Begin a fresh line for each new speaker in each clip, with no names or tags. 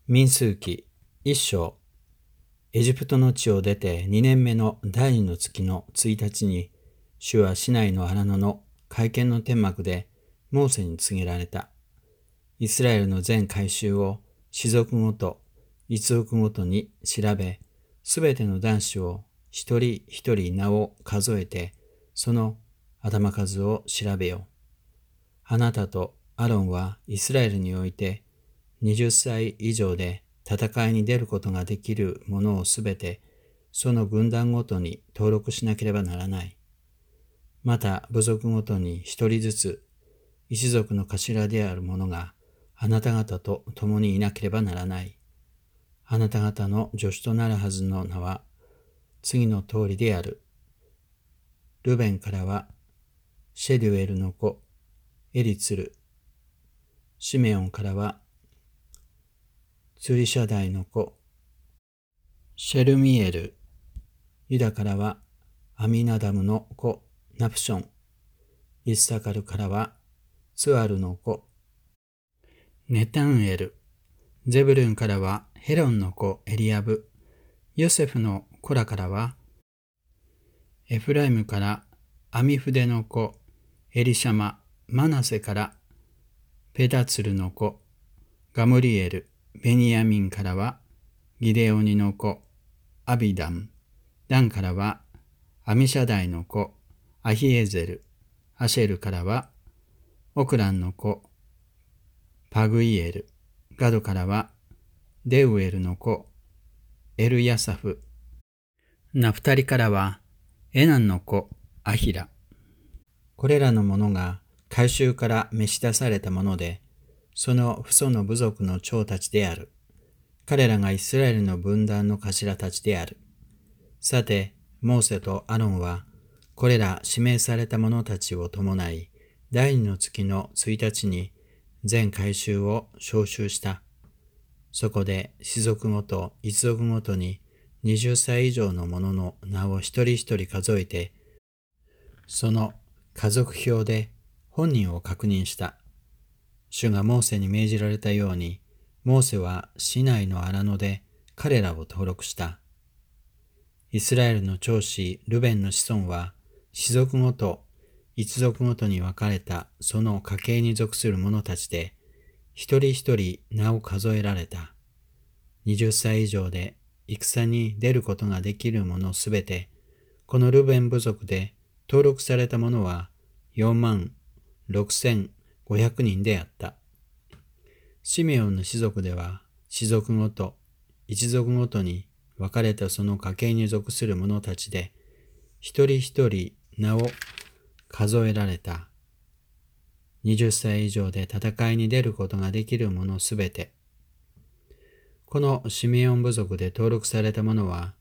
民数記一章。エジプトの地を出て2年目の第2の月の1日に、主はシナイの荒野の会見の天幕でモーセに告げられた。イスラエルの全改宗を氏族ごと、一族ごとに調べ、すべての男子を一人一人名を数えて、その頭数を調べよ。あなたとアロンはイスラエルにおいて、20歳以上で戦いに出ることができる者をすべて、その軍団ごとに登録しなければならない。また部族ごとに一人ずつ、一族の頭である者があなた方と共にいなければならない。あなた方の助手となるはずの名は次の通りである。ルベンからはシェリュエルの子エリツル。シメオンからはツリシャダイの子シェルミエル。ユダからはアミナダムの子ナプション。イッサカルからはツアルの子ネタンエル。ゼブルンからはヘロンの子エリアブ。ヨセフの子らからはエフライムからアミフデの子エリシャマ。マナセからペダツルの子ガムリエル。ベニヤミンからはギデオニの子アビダム。ダンからはアミシャダイの子アヒエゼル。アシェルからはオクランの子パグイエル。ガドからはデウエルの子エルヤサフ。ナフタリからはエナンの子アヒラ。これらの者が改宗から召し出されたもので、その父祖の部族の長たちである。彼らがイスラエルの分断の頭たちである。さて、モーセとアロンは、これら指名された者たちを伴い、第2の月の1日に全改宗を召集した。そこで、氏族ごと一族ごとに20歳以上の者の名を一人一人数えて、その家族表で本人を確認した。主がモーセに命じられたように、モーセはシナイの荒野で彼らを登録した。イスラエルの長子ルベンの子孫は、氏族ごと、一族ごとに分かれたその家系に属する者たちで、一人一人名を数えられた。20歳以上で戦に出ることができる者すべて、このルベン部族で登録された者は46,500人であった。シメオンの氏族では、氏族ごと、一族ごとに分かれたその家系に属する者たちで、一人一人名を数えられた。20歳以上で戦いに出ることができる者すべて。このシメオン部族で登録された者は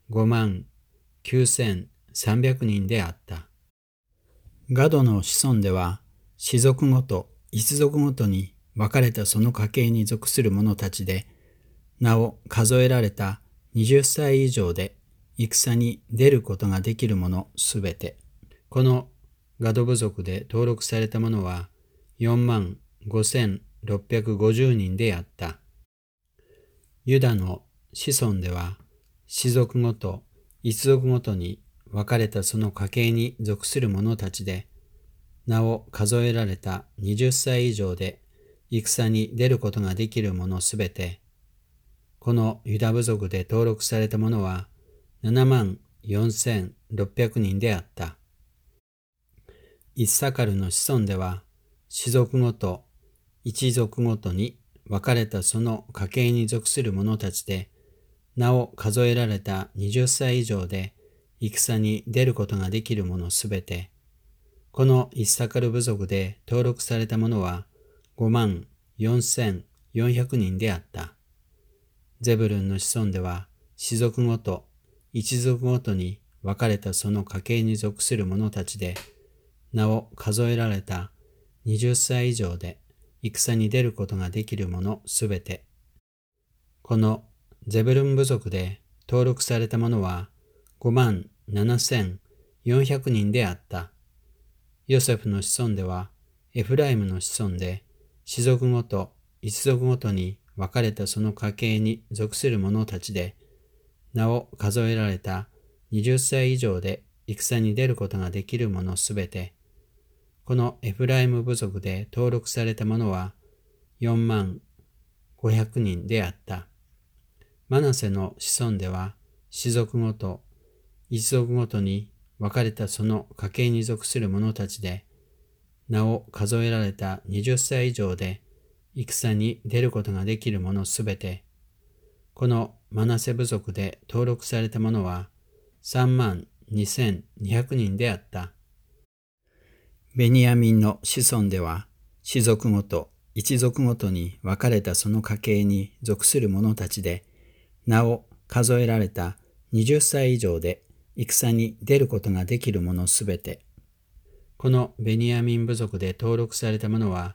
59,300人であった。ガドの子孫では、氏族ごと、一族ごとに分かれたその家系に属する者たちで、名を数えられた20歳以上で戦に出ることができる者すべて。このガド部族で登録された者は45,650人であった。ユダの子孫では、氏族ごと、一族ごとに分かれたその家系に属する者たちで、名を数えられた20歳以上で戦に出ることができる者すべて。このユダ部族で登録された者は74,600人であった。イッサカルの子孫では、氏族ごと、一族ごとに分かれたその家系に属する者たちで、名を数えられた20歳以上で戦に出ることができる者すべて。このイッサカル部族で登録された者は54,400人であった。ゼブルンの子孫では、氏族ごと、一族ごとに分かれたその家系に属する者たちで、名を数えられた20歳以上で戦に出ることができる者すべて。このゼブルン部族で登録された者は57,400人であった。ヨセフの子孫では、エフライムの子孫で、氏族ごと、一族ごとに分かれたその家系に属する者たちで、名を数えられた20歳以上で戦に出ることができる者すべて、このエフライム部族で登録された者は4500人であった。マナセの子孫では、氏族ごと、一族ごとに分かれたその家系に属する者たちで、名を数えられた20歳以上で戦に出ることができる者すべて、このマナセ部族で登録された者は32200人であった。ベニヤミンの子孫では、氏族ごと、一族ごとに分かれたその家系に属する者たちで、名を数えられた20歳以上で戦に出ることができる者すべて、このベニヤミン部族で登録された者は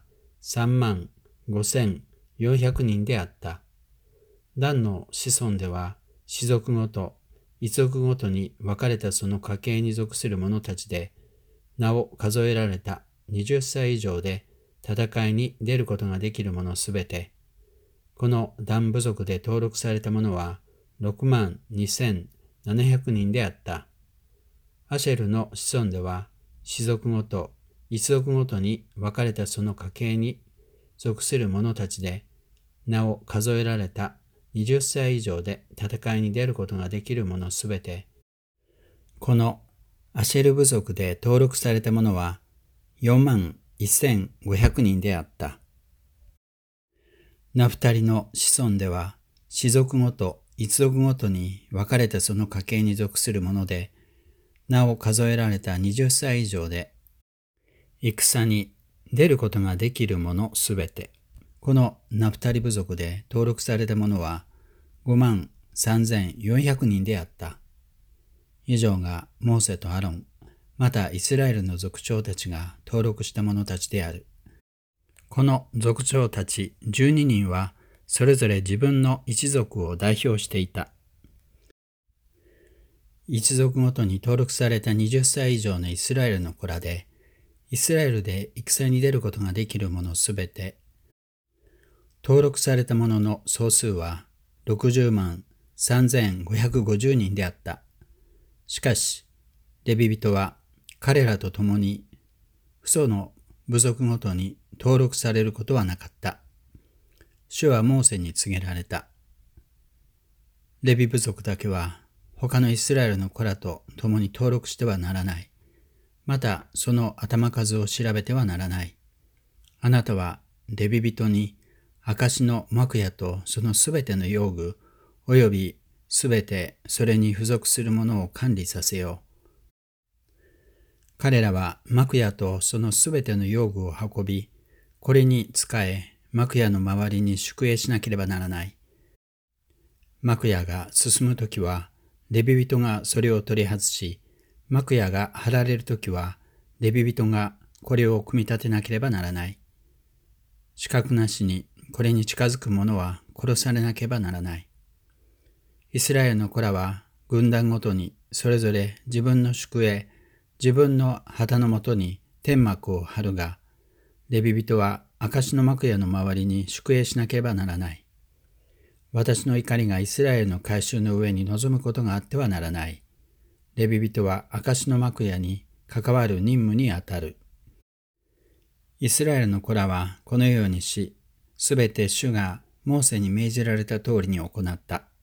35400人であった。ダンの子孫では、氏族ごと、一族ごとに分かれたその家系に属する者たちで、名を数えられた20歳以上で戦いに出ることができる者すべて、このダン部族で登録された者は62700人であった。アシェルの子孫では、氏族ごと、一族ごとに分かれたその家系に属する者たちで、名を数えられた20歳以上で戦いに出ることができる者すべて、このアシェル部族で登録された者は41500人であった。ナフタリの子孫では、氏族ごと、一族ごとに分かれたその家系に属する者で、名を数えられた20歳以上で、戦に出ることができる者すべて、このナフタリ部族で登録された者は53400人であった。以上がモーセとアロン、またイスラエルの族長たちが登録した者たちである。この族長たち12人は、それぞれ自分の一族を代表していた。一族ごとに登録された20歳以上のイスラエルの子らで、イスラエルで戦に出ることができる者すべて、登録された者の総数は60万3550人であった。しかし、レビ人は彼らと共に父祖の部族ごとに登録されることはなかった。主はモーセに告げられた。レビ部族だけは他のイスラエルの子らと共に登録してはならない。またその頭数を調べてはならない。あなたはレビ人に証の幕屋とそのすべての用具およびすべてそれに付属するものを管理させよう。彼らは幕屋とそのすべての用具を運び、これに仕え、幕屋の周りに宿営しなければならない。幕屋が進むときは、レビ人がそれを取り外し、幕屋が張られるときは、レビ人がこれを組み立てなければならない。資格なしにこれに近づく者は殺されなければならない。イスラエルの子らは軍団ごとにそれぞれ自分の宿営、自分の旗のもとに天幕を張るが、レビ人は証の幕屋の周りに宿営しなければならない。私の怒りがイスラエルの改宗の上に臨むことがあってはならない。レビ人は証の幕屋に関わる任務にあたる。イスラエルの子らはこのようにし、すべて主がモーセに命じられた通りに行った。